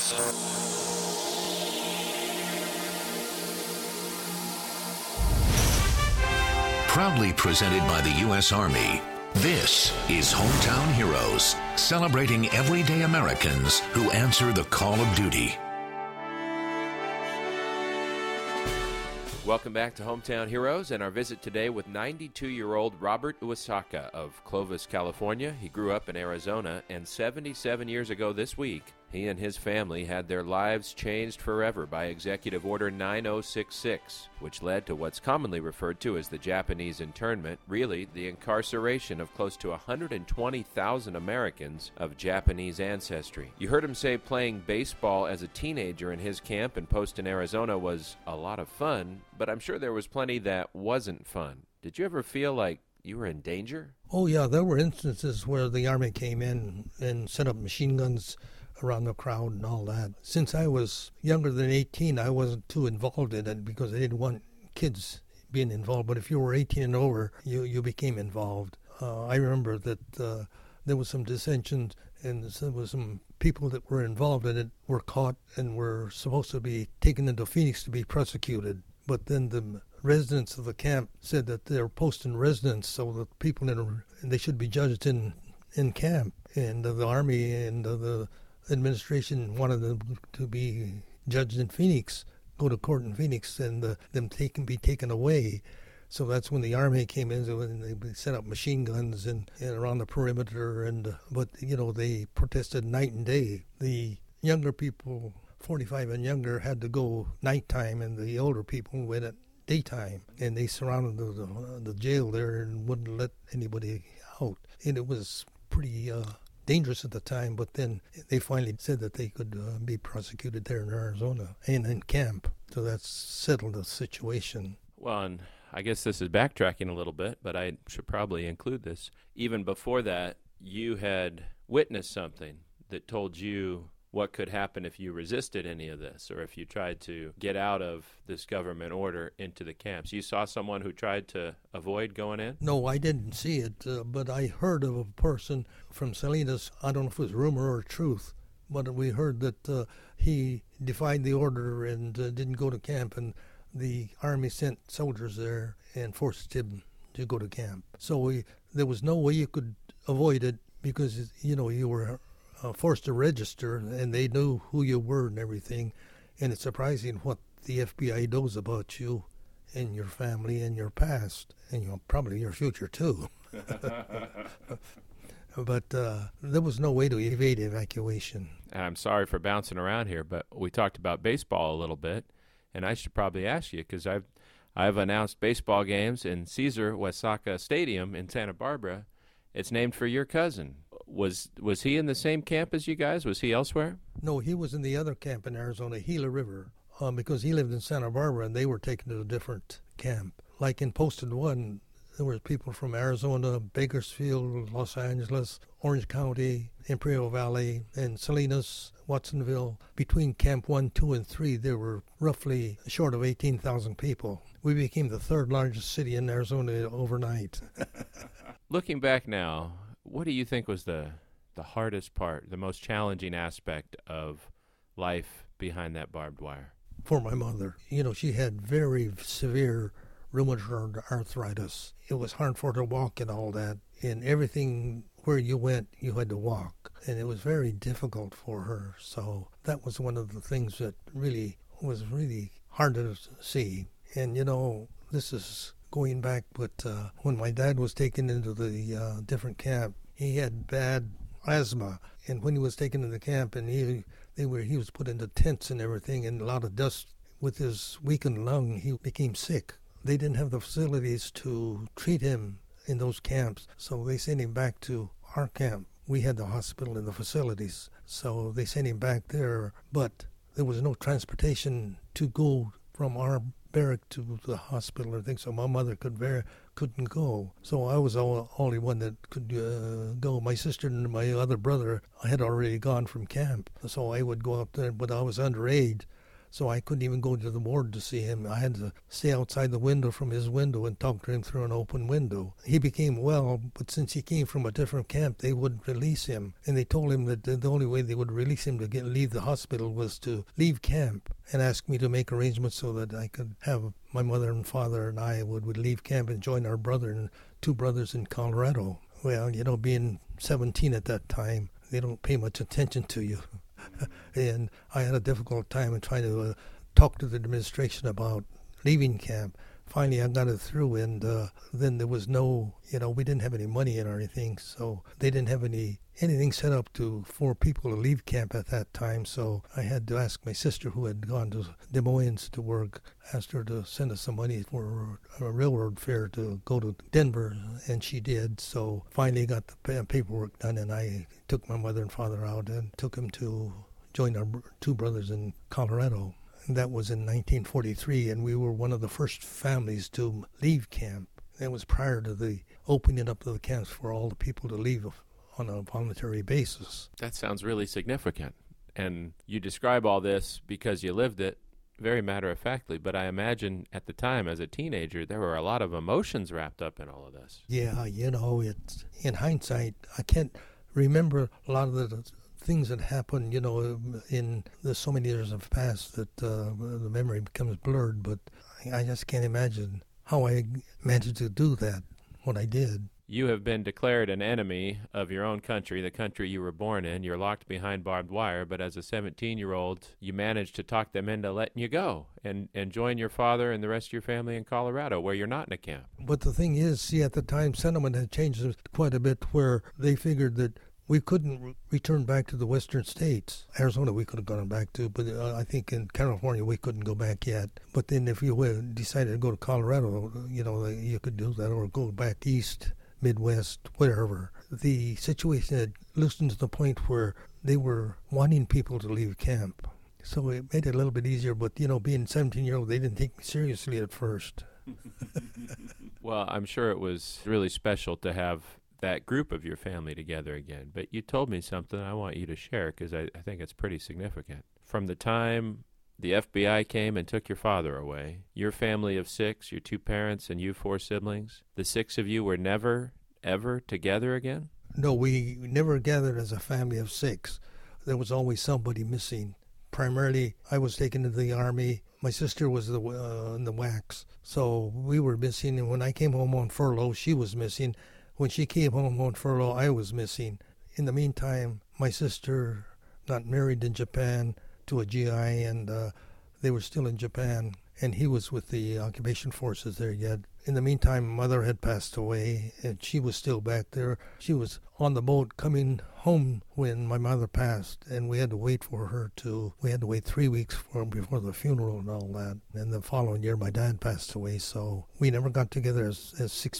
Proudly presented by the U.S. Army, this is Hometown Heroes, celebrating everyday Americans who answer the call of duty. Welcome back to Hometown Heroes and our visit today with 92-year-old Robert Uwasaka of Clovis, California. He grew up in Arizona, and 77 years ago this week, he and his family had their lives changed forever by Executive Order 9066, which led to what's commonly referred to as the Japanese internment, really the incarceration of close to 120,000 Americans of Japanese ancestry. You heard him say playing baseball as a teenager in his camp and post in Arizona was a lot of fun, but I'm sure there was plenty that wasn't fun. Did you ever feel like you were in danger? Oh, yeah, there were instances where the Army came in and set up machine guns around the crowd and all that. Since I was younger than 18, I wasn't too involved in it because I didn't want kids being involved. But if you were 18 and over, you became involved. I remember that there was some dissension, and there was some people that were involved in it were caught and were supposed to be taken into Phoenix to be prosecuted. But then the residents of the camp said that they're posting residents, so the people they should be judged in camp. And the Army and the administration wanted them to be judged in Phoenix, go to court in Phoenix, and them be taken away. So that's when the Army came in, and they set up machine guns and around the perimeter. But they protested night and day. The younger people, 45 and younger, had to go nighttime, and the older people went at daytime. And they surrounded the jail there and wouldn't let anybody out. And it was pretty dangerous at the time, but then they finally said that they could be prosecuted there in Arizona and in camp. So that's settled the situation. Well, and I guess this is backtracking a little bit, but I should probably include this. Even before that, you had witnessed something that told you what could happen if you resisted any of this or if you tried to get out of this government order into the camps. You saw someone who tried to avoid going in? No, I didn't see it, but I heard of a person from Salinas. I don't know if it was rumor or truth, but we heard that he defied the order and didn't go to camp, and the Army sent soldiers there and forced him to go to camp. So there was no way you could avoid it because, you were forced to register, and they knew who you were and everything. And it's surprising what the FBI knows about you and your family and your past, and probably your future too. But there was no way to evade evacuation. And I'm sorry for bouncing around here, but we talked about baseball a little bit, and I should probably ask you because I've announced baseball games in Cesar Uwasaka Stadium in Santa Barbara. It's named for your cousin. Was he in the same camp as you guys? Was he elsewhere? No, he was in the other camp in Arizona, Gila River, because he lived in Santa Barbara, and they were taken to a different camp. Like in Posted 1, there were people from Arizona, Bakersfield, Los Angeles, Orange County, Imperial Valley, and Salinas, Watsonville. Between Camp 1, 2, and 3, there were roughly short of 18,000 people. We became the third largest city in Arizona overnight. Looking back now, what do you think was the hardest part, the most challenging aspect of life behind that barbed wire? For my mother. She had very severe rheumatoid arthritis. It was hard for her to walk and all that. And everything where you went, you had to walk. And it was very difficult for her. So that was one of the things that was really hard to see. And, this is going back, but when my dad was taken into the different camp, he had bad asthma, and when he was taken to the camp, and he was put into tents and everything, and a lot of dust. With his weakened lung, he became sick. They didn't have the facilities to treat him in those camps, so they sent him back to our camp. We had the hospital and the facilities, so they sent him back there, but there was no transportation to go from our barrack to the hospital or things, so my mother couldn't go. So I was the only one that could go. My sister and my other brother had already gone from camp, so I would go up there, but I was underage, So I couldn't even go to the ward to see him. I had to stay outside the window from his window and talk to him through an open window. He became well, but since he came from a different camp, they wouldn't release him. And they told him that the only way they would release him to leave the hospital was to leave camp and ask me to make arrangements so that I could have my mother and father and I would leave camp and join our brother and two brothers in Colorado. Well, being 17 at that time, they don't pay much attention to you. And I had a difficult time in trying to talk to the administration about leaving camp. Finally, I got it through, and then there was no, we didn't have any money in or anything, so they didn't have anything set up for people to leave camp at that time. So I had to ask my sister, who had gone to Des Moines to work, asked her to send us some money for a railroad fare to go to Denver, and she did. So finally I got the paperwork done, and I took my mother and father out and took them to join our two brothers in Colorado. That was in 1943, and we were one of the first families to leave camp. That was prior to the opening up of the camps for all the people to leave on a voluntary basis. That sounds really significant. And you describe all this because you lived it very matter-of-factly, but I imagine at the time, as a teenager, there were a lot of emotions wrapped up in all of this. Yeah, it's in hindsight, I can't remember a lot of the things that happened, in so many years have passed that the memory becomes blurred, but I just can't imagine how I managed to do that, what I did. You have been declared an enemy of your own country, the country you were born in. You're locked behind barbed wire, but as a 17-year-old, you managed to talk them into letting you go and join your father and the rest of your family in Colorado, where you're not in a camp. But the thing is, at the time, sentiment had changed quite a bit, where they figured that we couldn't return back to the western states. Arizona we could have gone back to, but I think in California we couldn't go back yet. But then if you decided to go to Colorado, you could do that, or go back east, Midwest, whatever. The situation had loosened to the point where they were wanting people to leave camp. So it made it a little bit easier, but, being 17-year-old, they didn't take me seriously at first. Well, I'm sure it was really special to have that group of your family together again. But you told me something I want you to share, because I think it's pretty significant. From the time the FBI came and took your father away, your family of 6, your 2 parents and you 4 siblings, the 6 of you were never, ever together again? No, we never gathered as a family of 6. There was always somebody missing. Primarily, I was taken to the Army. My sister was in the WACs, so we were missing. And when I came home on furlough, she was missing. When she came home on furlough, I was missing. In the meantime, my sister got married in Japan to a GI, and they were still in Japan, and he was with the occupation forces there yet. In the meantime, mother had passed away, and she was still back there. She was on the boat coming home when my mother passed, and we had to wait for her we had to wait 3 weeks before the funeral and all that. And the following year, my dad passed away, so we never got together as six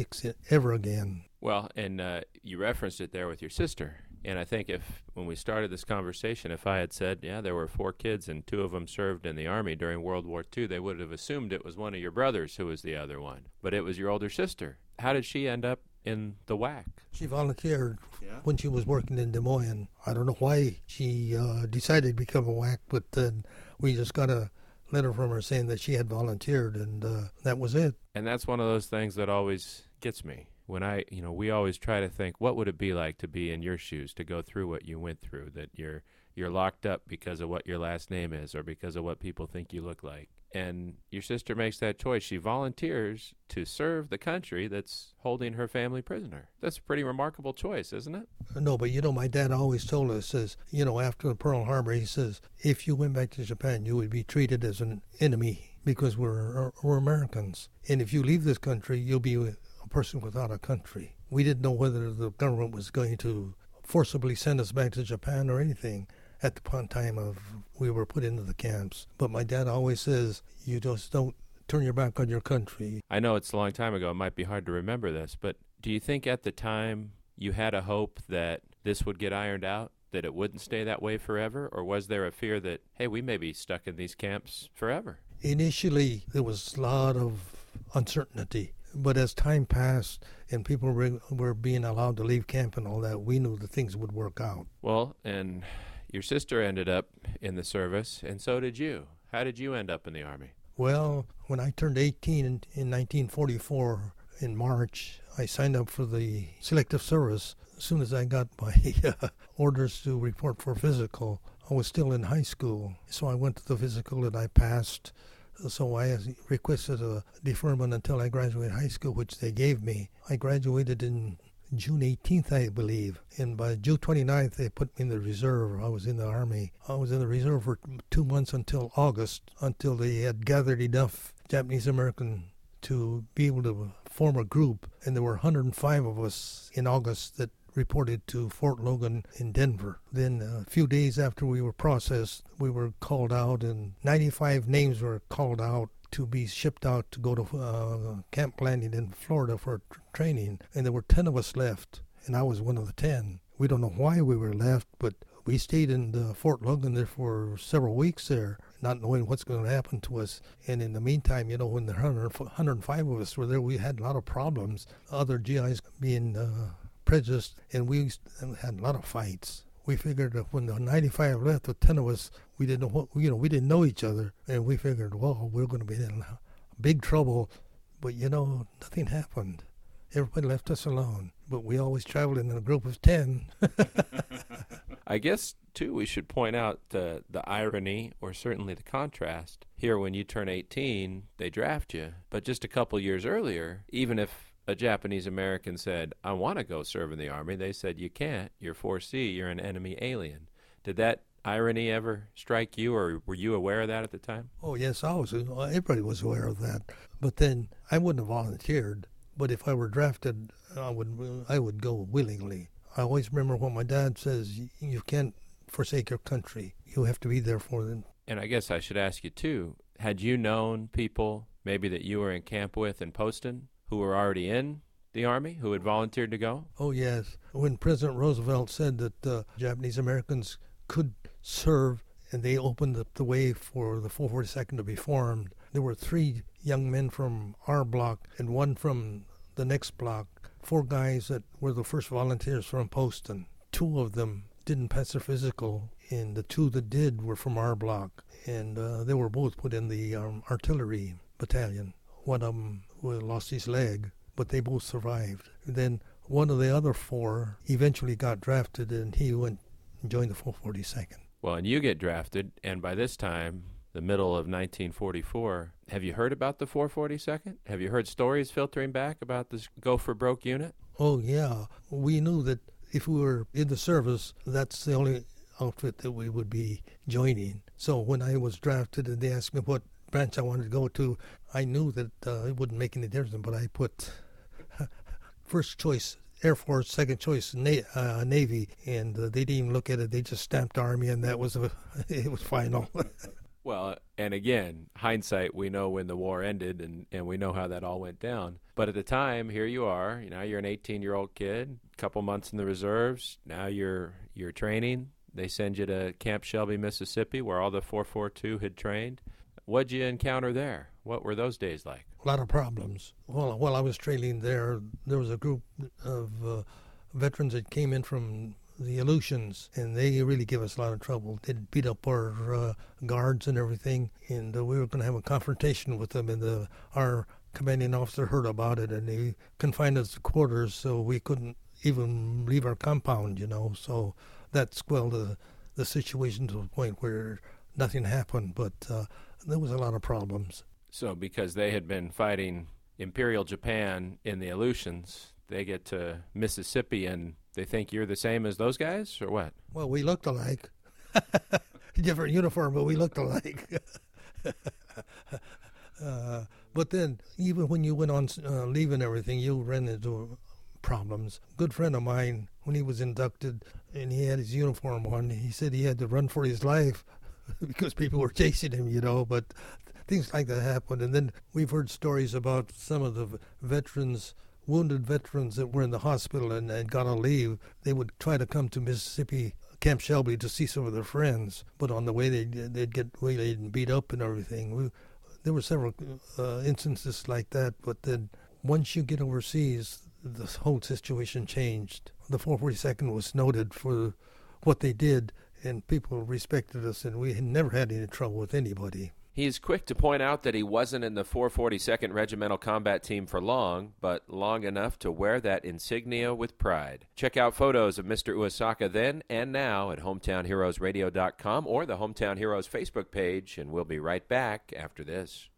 ever again. Well, and you referenced it there with your sister. And I think when we started this conversation, if I had said, yeah, there were 4 kids and 2 of them served in the Army during World War II, they would have assumed it was one of your brothers who was the other one. But it was your older sister. How did she end up in the WAC? She volunteered when she was working in Des Moines. I don't know why she decided to become a WAC, but then we just got a letter from her saying that she had volunteered, and that was it. And that's one of those things that always gets me. When we always try to think, what would it be like to be in your shoes, to go through what you went through, that you're locked up because of what your last name is or because of what people think you look like. And your sister makes that choice. She volunteers to serve the country that's holding her family prisoner. That's a pretty remarkable choice, isn't it? No, but my dad always told us, says, after Pearl Harbor, he says, if you went back to Japan, you would be treated as an enemy because we're Americans. And if you leave this country, you'll be a person without a country. We didn't know whether the government was going to forcibly send us back to Japan or anything at the time of we were put into the camps. But my dad always says, you just don't turn your back on your country. I know it's a long time ago. It might be hard to remember this, but do you think at the time you had a hope that this would get ironed out, that it wouldn't stay that way forever? Or was there a fear that, hey, we may be stuck in these camps forever? Initially, there was a lot of uncertainty. But as time passed and people were being allowed to leave camp and all that, we knew that things would work out. Well, and your sister ended up in the service, and so did you. How did you end up in the Army? Well, when I turned 18 in 1944, in March, I signed up for the Selective Service. As soon as I got my orders to report for physical, I was still in high school. So I went to the physical and I passed. So I requested a deferment until I graduated high school, which they gave me. I graduated in June 18th, I believe. And by June 29th, they put me in the reserve. I was in the Army. I was in the reserve for 2 months until August, until they had gathered enough Japanese American to be able to form a group. And there were 105 of us in August that reported to Fort Logan in Denver. Then a few days after we were processed, we were called out, and 95 names were called out to be shipped out to go to Camp Landing in Florida for training. And there were 10 of us left, and I was one of the 10. We don't know why we were left, but we stayed in Fort Logan there for several weeks there, not knowing what's going to happen to us. And in the meantime, when the 105 of us were there, we had a lot of problems. Other GIs being prejudiced, and we had a lot of fights. We figured that when the 95 left, the 10 of us, we didn't know we didn't know each other, and we figured, well, we're going to be in big trouble. But nothing happened. Everybody left us alone. But we always traveled in a group of 10. I guess, too, we should point out the irony, or certainly the contrast. Here, when you turn 18, they draft you. But just a couple years earlier, even if a Japanese American said, I want to go serve in the Army, they said, you can't. You're 4C. You're an enemy alien. Did that irony ever strike you, or were you aware of that at the time? Oh, yes, I was. Everybody was aware of that. But then I wouldn't have volunteered. But if I were drafted, I would go willingly. I always remember what my dad says, you can't forsake your country. You have to be there for them. And I guess I should ask you, too, had you known people maybe that you were in camp with in Poston who were already in the Army, who had volunteered to go? Oh, yes. When President Roosevelt said that Japanese Americans could serve, and they opened up the way for the 442nd to be formed, there were 3 young men from our block and 1 from the next block, 4 guys that were the first volunteers from Poston. 2 of them didn't pass their physical, and the 2 that did were from our block, and they were both put in the artillery battalion. One of them lost his leg, but they both survived. And then one of the other 4 eventually got drafted, and he went and joined the 442nd. Well, and you get drafted, and by this time, the middle of 1944, have you heard about the 442nd? Have you heard stories filtering back about this Go for Broke unit? Oh, yeah. We knew that if we were in the service, that's the only outfit that we would be joining. So when I was drafted and they asked me what branch I wanted to go to, I knew that it wouldn't make any difference, but I put first choice Air Force, second choice Navy, and they didn't even look at it. They just stamped Army, and that was it was final. Well, and again, hindsight, we know when the war ended, and we know how that all went down. But at the time, here you are. You're an 18-year-old kid, a couple months in the reserves. Now you're training. They send you to Camp Shelby, Mississippi, where all the 442 had trained. What'd you encounter there? What were those days like? A lot of problems. While I was training there was a group of veterans that came in from the Aleutians, and they really gave us a lot of trouble. They'd beat up our guards and everything, and we were going to have a confrontation with them, and our commanding officer heard about it, and he confined us to quarters, so we couldn't even leave our compound, So that squelched the situation to the point where nothing happened, but there was a lot of problems. So because they had been fighting Imperial Japan in the Aleutians, they get to Mississippi and they think you're the same as those guys, or what? Well, we looked alike. Different uniform, but we looked alike. But then, even when you went on leave and everything, you ran into problems. A good friend of mine, when he was inducted and he had his uniform on, he said he had to run for his life because people were chasing him, but things like that happened. And then we've heard stories about some of the wounded veterans that were in the hospital and got on leave. They would try to come to Mississippi, Camp Shelby, to see some of their friends, but on the way they'd get waylaid and beat up and everything. There were several instances like that, but then once you get overseas, the whole situation changed. The 442nd was noted for what they did, and people respected us, and we had never had any trouble with anybody. He is quick to point out that he wasn't in the 442nd Regimental Combat Team for long, but long enough to wear that insignia with pride. Check out photos of Mr. Uesaka then and now at HometownHeroesRadio.com or the Hometown Heroes Facebook page, and we'll be right back after this.